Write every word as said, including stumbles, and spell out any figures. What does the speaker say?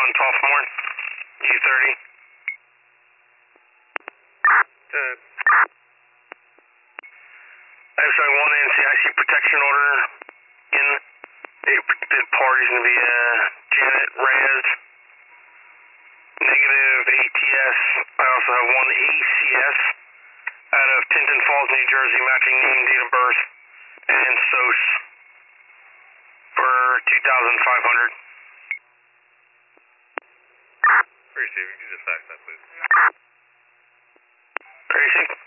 on sophomore, U thirty. Uh, I'm showing one N C I C protection order in. The party's going to be uh, Janet Reyes. Negative A T S. I also have one A C S out of Tinton Falls, New Jersey, matching name, date of birth, and S O C for two thousand five hundred. Appreciate it. You can just fax that, please. Tracy?